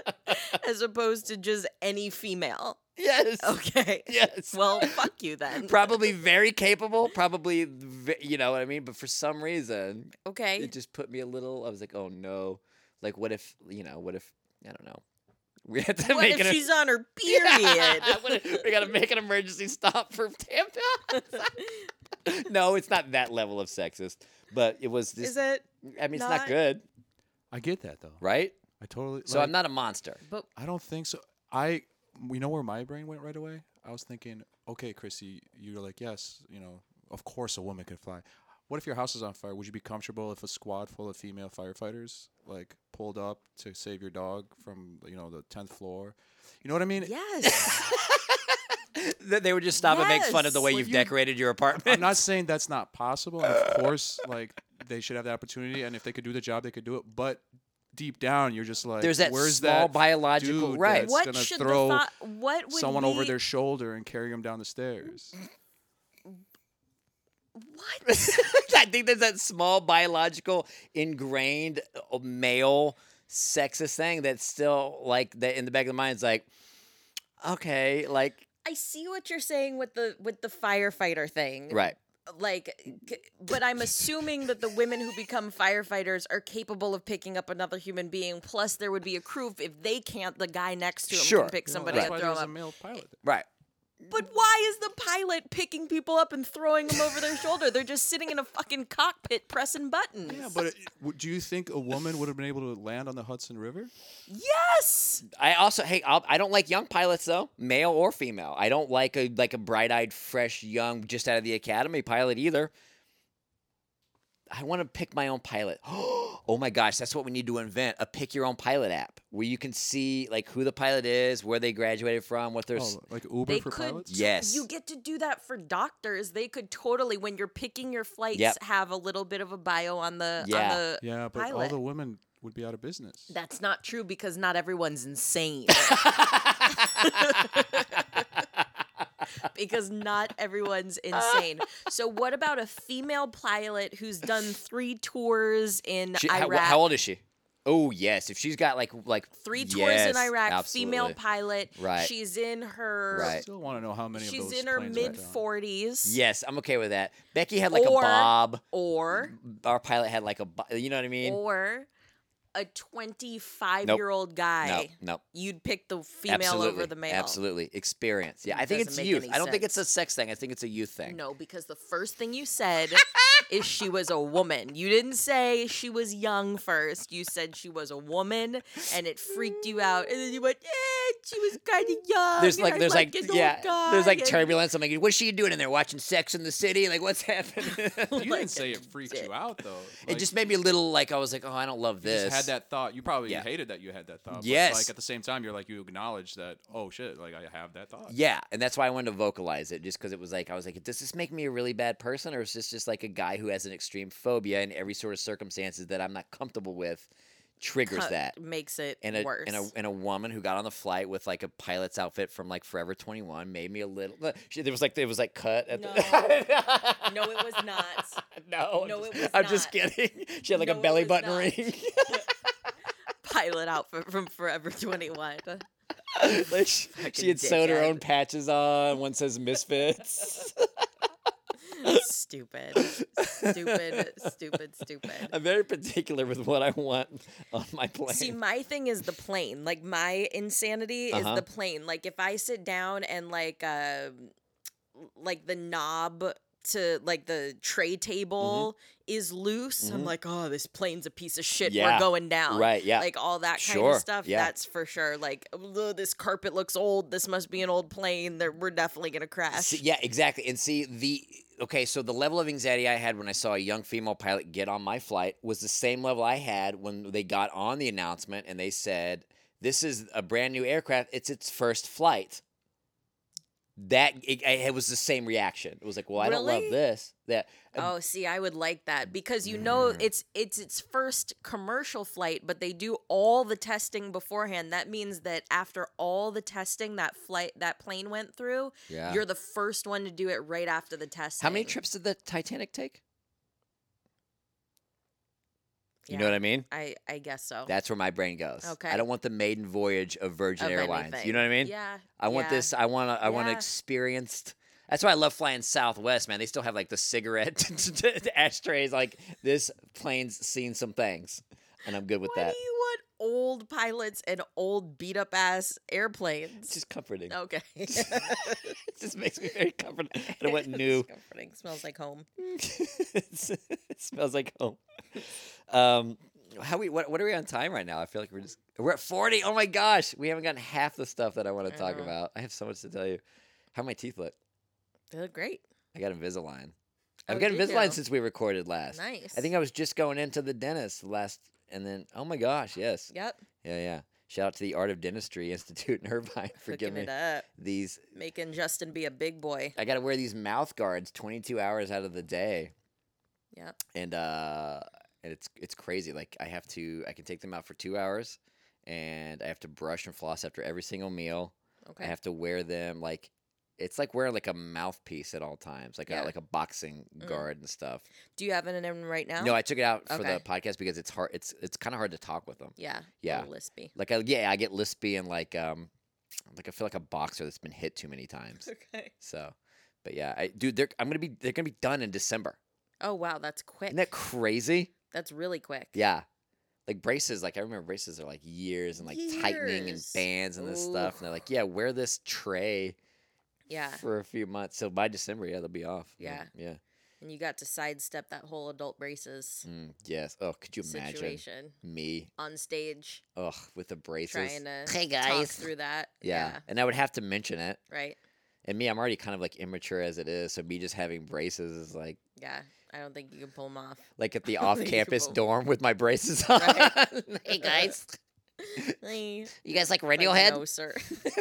as opposed to just any female. Yes. Okay. Yes. Well, fuck you then. Probably very capable. Probably, ve- you know what I mean? But for some reason, Okay. it just put me a little. I was like, oh no. Like, what if, you know, what if, I don't know. We had to What make if an. she's on her period? Yeah. What if- we got to make an emergency stop for Tampa. No, it's not that level of sexist, but it was just. Is it? I mean, it's not? not good, I get that though. right? I totally. So like, I'm not a monster. But I don't think so. I, we know where my brain went right away. I was thinking, okay, Chrissy, you're like, yes, you know, of course a woman can fly. What if your house is on fire? Would you be comfortable if a squad full of female firefighters like pulled up to save your dog from, you know, the tenth floor? You know what I mean? yes. That they would just stop and make fun of the Yes. way Well, you've you- decorated your apartment. I'm not saying that's not possible. And of course, like they should have the opportunity, and if they could do the job, they could do it. But deep down, you're just like, There's that where's small that biological dude right. that's What gonna should throw the thought? What would someone we, over their shoulder and carry them down the stairs? What? I think there's that small biological ingrained uh, male sexist thing that's still like that in the back of the mind. It's like, okay, like I see what you're saying with the with the firefighter thing. right. Like, c- but I'm assuming that the women who become firefighters are capable of picking up another human being. Plus, there would be a crew. If they can't, the guy next to him Sure. can pick Well, somebody that's and why throw there's him a up. male pilot. Right. But why is the pilot picking people up and throwing them over their shoulder? They're just sitting in a fucking cockpit pressing buttons. Yeah, but it, w- do you think a woman would have been able to land on the Hudson River? Yes. I also hey I'll, I don't like young pilots though, male or female. I don't like a like a bright-eyed, fresh, young, just out of the academy pilot either. I want to pick my own pilot. Oh my gosh, that's what we need to invent, a pick your own pilot app where you can see like who the pilot is, where they graduated from, what their s- Oh, like Uber They for could. pilots? Yes. You get to do that for doctors. They could totally, when you're picking your flights, Yep. have a little bit of a bio on the Yeah. on the Yeah, but all pilot. the women would be out of business. That's not true because not everyone's insane. Because not everyone's insane. So what about a female pilot who's done three tours in She- how, Iraq? how old is she? Oh yes, if she's got like like Three tours yes, in Iraq, absolutely. female pilot. Right. She's in her Right. Still want to know how many of she's those in her planes went mid down. forties. Yes, I'm okay with that. Becky had like Or- a bob. Or Our pilot had like a, bo- you know what I mean? or a twenty-five-year-old guy. No, no. You'd pick the female Absolutely. over the male. Absolutely. Experience. Yeah, I think Doesn't it's make youth. any I don't think it's a sense. sex thing. I think it's a youth thing. No, because the first thing you said is she was a woman. You didn't say she was young first. You said she was a woman, and it freaked you out. And then you went, "Yeah, she was kind of young." There's and like I there's like an old yeah guy," there's like and- turbulence. I'm like, what's she doing in there? Watching Sex in the City? Like, what's happening? You Like, didn't say it freaked you out though. It Like, just made me a little like I was like, oh, I don't love you just this. had that thought. You probably Yeah. hated that you had that thought. Yes. But like at the same time, you're like you acknowledge that. Oh shit! Like I have that thought. Yeah, and that's why I wanted to vocalize it, just because it was like I was like, does this make me a really bad person, or is this just like a guy who has an extreme phobia in every sort of circumstances that I'm not comfortable with triggers cut- that? makes it And a, worse. and a and a woman who got on the flight with like a pilot's outfit from like Forever twenty-one made me a little. She, there was like it was like cut. At No. the, No, it was not. no, No, I'm it just- was I'm just not. kidding. She had like No, a it belly was button not. ring. Pilot outfit from Forever twenty-one. Like she, she Fucking had sewed her dickhead. own patches on. One says Misfits. Stupid. Stupid. Stupid. Stupid. I'm very particular with what I want on my plane. See, my thing is the plane. Like my insanity is Uh-huh. the plane. Like if I sit down and like uh like the knob to like the tray table is loose, I'm Mhm. like, oh, this plane's a piece of shit. Yeah. We're going down. Right, yeah. Like all that kind Sure, of stuff. yeah. That's for sure. Like, "Ugh, this carpet looks old. This must be an old plane. There, we're definitely gonna crash. See, yeah, exactly. And see the okay, so the level of anxiety I had when I saw a young female pilot get on my flight was the same level I had when they got on the announcement and they said, "This is a brand new aircraft. It's its first flight." That it, it was the same reaction. It was like, "Well, I don't love Really? this." That Oh, see, I would like that because you know Mm. it's it's its first commercial flight, but they do all the testing beforehand. That means that after all the testing that flight that plane went through, Yeah. you're the first one to do it right after the testing. How many trips did the Titanic take? You Yeah, know what I mean? I I guess so. That's where my brain goes. Okay. I don't want the maiden voyage of Virgin Of Airlines. You anything. know what I mean? Yeah. I want yeah. this. I want. to I want Yeah. experienced. That's why I love flying Southwest, man. They still have like the cigarette ashtrays. Like this plane's seen some things, and I'm good with Why that. do you want old pilots and old beat up ass airplanes? It's just comforting. Okay. It just makes me very comfortable. I don't want It's new. comforting. Smells like home. It's- it smells like home. Um, how we? What, what are we on time right now? I feel like we're just we're at forty. Oh my gosh, we haven't gotten half the stuff that I want to I talk know. about. I have so much to tell you. How my teeth look? They look great. I got Invisalign. Oh, I've got did Invisalign you? since we recorded last. Nice. I think I was just going into the dentist last, and then oh my gosh, yes, Yep. yeah, yeah. Shout out to the Art of Dentistry Institute in Irvine for Hooking giving me it up. these. Making Justin be a big boy. I got to wear these mouth guards twenty-two hours out of the day, Yep. and uh, and it's it's crazy. Like I have to, I can take them out for two hours, and I have to brush and floss after every single meal. Okay. I have to wear them like. It's like wearing like a mouthpiece at all times, like Yeah. a like a boxing Mm. guard and stuff. Do you have it in right now? No, I took it out for Okay. the podcast because it's hard. It's it's kind of hard to talk with them. Yeah. Yeah. Little lispy. Like I, yeah, I get lispy and like um, like I feel like a boxer that's been hit too many times. Okay. So, but yeah, I dude, they're I'm gonna be they're gonna be done in December. Oh wow, that's quick. Isn't that crazy? That's really quick. Yeah, like braces. Like I remember braces are like years and like tightening and Years. bands and this stuff. Ooh. And they're like, yeah, wear this tray Yeah. for a few months. So by December, yeah, they'll be off. Yeah. yeah. And you got to sidestep that whole adult braces Mm, yes. Oh, could you imagine situation me? on stage Ugh, with the braces. trying to Hey talk guys. through that. Yeah. And I would have to mention it. Right. And me, I'm already kind of like immature as it is. So me just having braces is like Yeah. I don't think you can pull them off. like at the I don't off think you campus will. dorm with my braces on. Right. Hey guys. Hey, You guys like like, Radiohead? no, sir.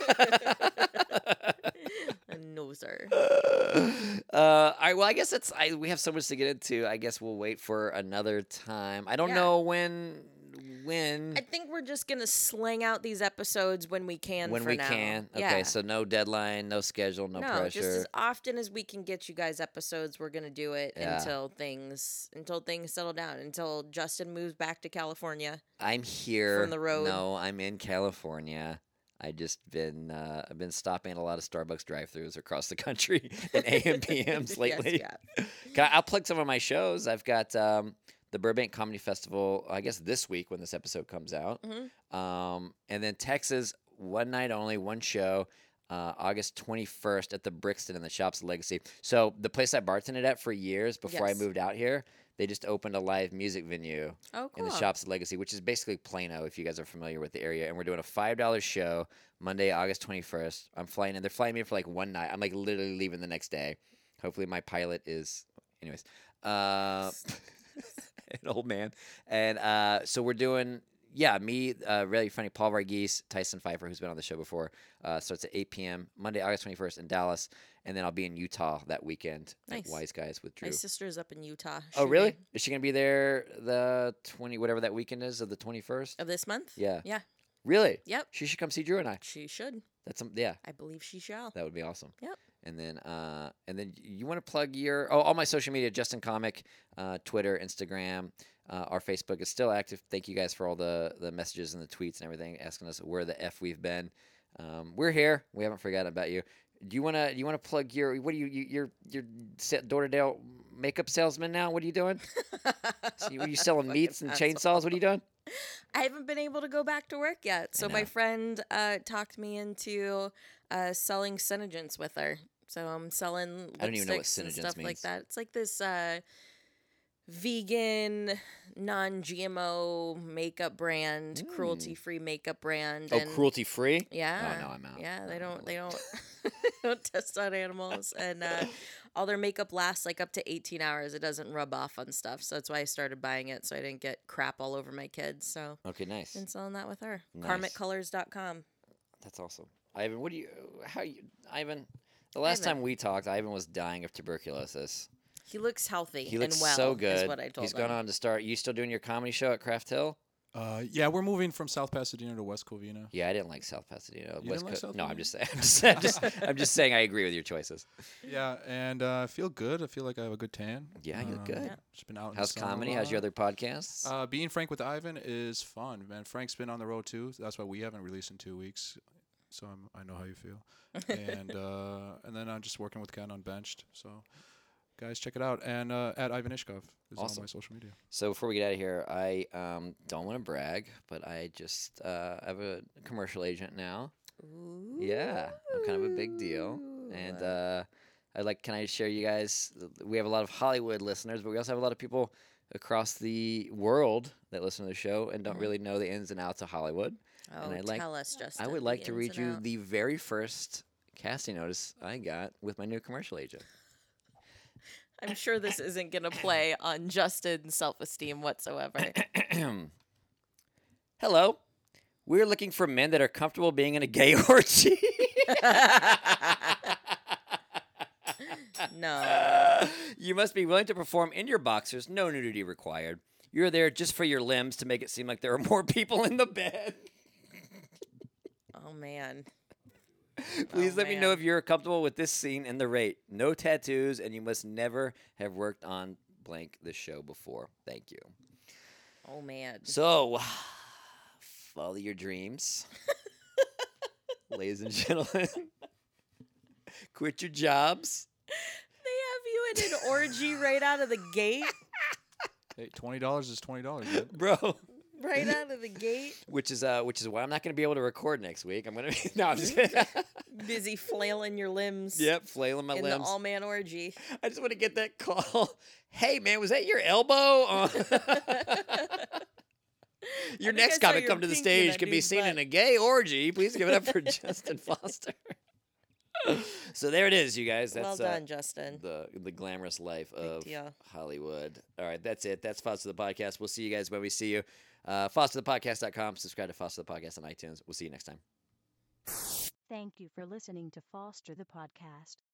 No, sir. uh, all right. Well, I guess it's. I we have so much to get into. I guess we'll wait for another time. I don't Yeah. know when. When. I think we're just gonna sling out these episodes when we can. when for we now. can. Okay. Yeah. So no deadline, no schedule, no, no, pressure. just as often as we can get you guys episodes, we're gonna do it Yeah. until things until things settle down. Until Justin moves back to California. I'm here. the road. No, I'm in California. I just been uh, I've been stopping at a lot of Starbucks drive-throughs across the country and A M P Ms lately. Yes, Can I, I'll plug some of my shows. I've got um, the Burbank Comedy Festival. I guess this week when this episode comes out, Mhm. um, and then Texas one night only, one show. Uh, August twenty-first at the Brixton in the Shops Legacy. So the place I bartended at for years before Yes. I moved out here, they just opened a live music venue Oh, cool. in the Shops Legacy, which is basically Plano, if you guys are familiar with the area. And we're doing a five dollar show Monday, August twenty-first. I'm flying in. They're flying me in for like one night. I'm like literally leaving the next day. Hopefully my pilot is, anyways, uh, an old man. And uh, so we're doing, yeah, me, uh, really funny, Paul Varghese, Tyson Pfeiffer, who's been on the show before. Uh, starts at eight p.m. Monday, August twenty-first in Dallas. And then I'll be in Utah that weekend Nice. at Wise Guys with Drew. My sister's up in Utah. Oh, She really? did- Is she gonna be there the twenty, whatever that weekend is, of the twenty first? Of this month? Yeah. Yeah. Really? Yep. She should come see Drew and I. She should. That's some, yeah, I believe she shall. that would be awesome. Yep. And then, uh, and then you want to plug your oh, all my social media, Justin Comic, uh, Twitter, Instagram, uh, our Facebook is still active. Thank you guys for all the the messages and the tweets and everything, asking us where the f we've been. Um, we're here. We haven't forgotten about you. Do you wanna do you wanna plug your what do you, you you're you're door to door makeup salesman now? What are you doing? So you, are you selling meats and chainsaws? What are you doing? I haven't been able to go back to work yet. So my know. friend uh, talked me into uh, selling Synogens with her. So I'm selling I don't even know what lipsticks and Synogens stuff like means. that. It's like this uh, vegan, non-G M O makeup brand, cruelty-free makeup brand. Oh, and cruelty free? Yeah. Oh no, I'm out. Yeah, they don't they don't don't test on animals, and uh, all their makeup lasts like up to eighteen hours. It doesn't rub off on stuff, so that's why I started buying it, so I didn't get crap all over my kids. So Okay, nice. been selling that with her. Nice. karmic colors dot com. That's awesome. Ivan, what do you? How you? Ivan, the last Ivan. time we talked, Ivan was dying of tuberculosis. He looks healthy He looks and well. so good. Is what I told He's him. gone on to start. You still doing your comedy show at Craft Hill? Uh, yeah, we're moving from South Pasadena to West Covina. Yeah, I didn't like South Pasadena. You West didn't like Co- South no, I'm Pasadena? just saying. I'm just, I'm just, I'm just saying. I agree with your choices. Yeah, and uh, I feel good. I feel like I have a good tan. Yeah, you look Um, good. Yeah. Just been out. in the How's sun a comedy? How's your lot. other podcasts? Uh, being Frank with Ivan is fun, man. Frank's been on the road too. That's why we haven't released in two weeks. So I'm, I know how you feel. and uh, and then I'm just working with Ken on Benched. So guys, check it out. And uh, at Ivan Ishkov is Awesome. on my social media. So before we get out of here, I um, don't want to brag, but I just uh, have a commercial agent now. Ooh. Yeah, I'm kind of a big deal, and uh, I like. Can I share you guys? We have a lot of Hollywood listeners, but we also have a lot of people across the world that listen to the show and don't really know the ins and outs of Hollywood. Oh, and I like- tell us, Justin. I would the like to ins read and you outs. the very first casting notice I got with my new commercial agent. I'm sure this isn't going to play on Justin's self-esteem whatsoever. Hello, we're looking for men that are comfortable being in a gay orgy. No. You must be willing to perform in your boxers, no nudity required. You're there just for your limbs to make it seem like there are more people in the bed. Oh, man. Please Oh, let me know man. if you're comfortable with this scene and the rate. No tattoos, and you must never have worked on blank the show before. Thank you. Oh, man. So, follow your dreams, ladies and gentlemen. Quit your jobs. They have you in an orgy right out of the gate? Hey, twenty dollars is twenty dollars. Man. Bro. Right out of the gate? Which is uh, which is why I'm not going to be able to record next week. I'm going to no, I'm just kidding. Busy flailing your limbs. Yep, flailing my in limbs. the all-man orgy. I just want to get that call. Hey, man, was that your elbow? Uh, your think next I saw comic your come to the pinky in stage that can be dude's seen butt. in a gay orgy. Please give it up for Justin Foster. So there it is, you guys. That's well uh, done, Justin. the the glamorous life of deal. Hollywood. All right, that's it. That's Foster the Podcast. We'll see you guys when we see you. Uh, foster the podcast dot com. Subscribe to Foster the Podcast on iTunes. We'll see you next time. Thank you for listening to Foster the Podcast.